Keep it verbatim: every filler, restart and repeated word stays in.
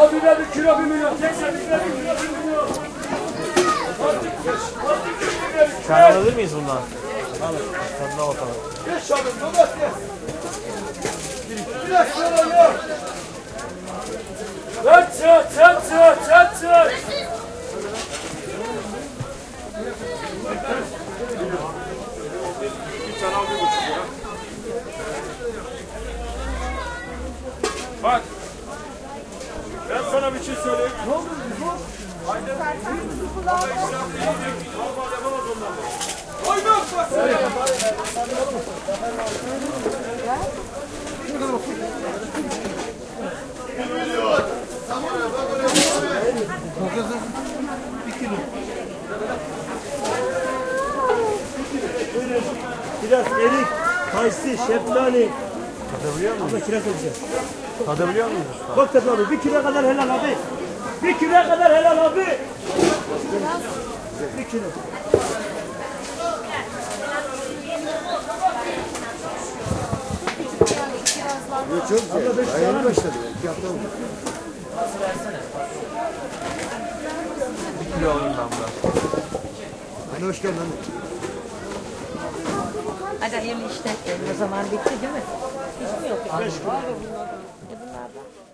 O biber bir kilo bir milyon. Tekrar biber bir kilo bir milyon. Sen alır mıyız bundan? Alır. Tadına bakalım. Geç abi, domates. Bir dakika yok. Çat çat çat çat çat çat. Bir tane al bir buçuk lira. Bak. Ben sana bir şey söyleyeyim. Ne oldu? Aynen. Ama işler yiyecek. Normal yapamaz ondan da. Oyna bak. Biraz erik, kayısı, şeftali. Tadabiliyor muyuz? Abla kiraz edeceğiz. Tadabiliyor muyuz usta? Bak tabii abi, bir kilo kadar helal abi. Bir kilo kadar helal abi. Bir kilo. Çok güzel. Ayağını başladı. İki hafta oldu. Bir kilo alayım ben buradan. Hadi hoş geldin. Hadi hayırlı işler. O zaman bitti değil mi? Hiç mi yok? Beş gün. E bunlardan.